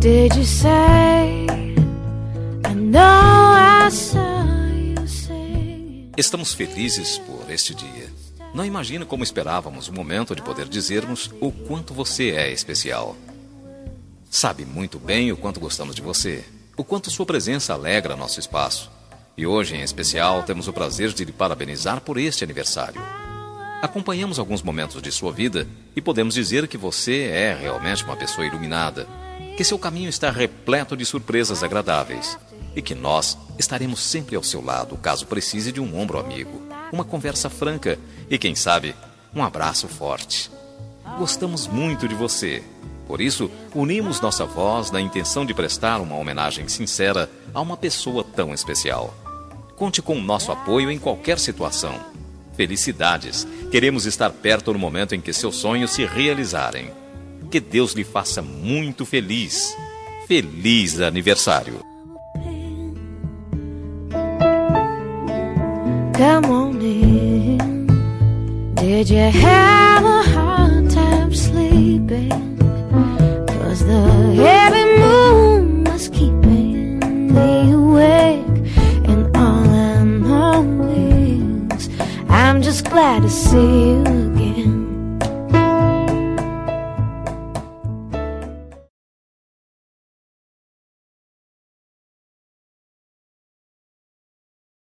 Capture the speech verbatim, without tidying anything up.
Did you say, I know I saw you singing. Estamos felizes por este dia. Não imagino como esperávamos o momento de poder dizermos o quanto você é especial. Sabe muito bem o quanto gostamos de você, o quanto sua presença alegra nosso espaço. E hoje, em especial, temos o prazer de lhe parabenizar por este aniversário. Acompanhamos alguns momentos de sua vida e podemos dizer que você é realmente uma pessoa iluminada, que seu caminho está repleto de surpresas agradáveis e que nós estaremos sempre ao seu lado caso precise de um ombro amigo, uma conversa franca e, quem sabe, um abraço forte. Gostamos muito de você. Por isso, unimos nossa voz na intenção de prestar uma homenagem sincera a uma pessoa tão especial. Conte com o nosso apoio em qualquer situação. Felicidades! Queremos estar perto no momento em que seus sonhos se realizarem. Que Deus lhe faça muito feliz. Feliz aniversário! Come on in. Did you have a hard time sleeping? 'Cause the heavy moon was keeping me awake. And all I know is I'm just glad to see you.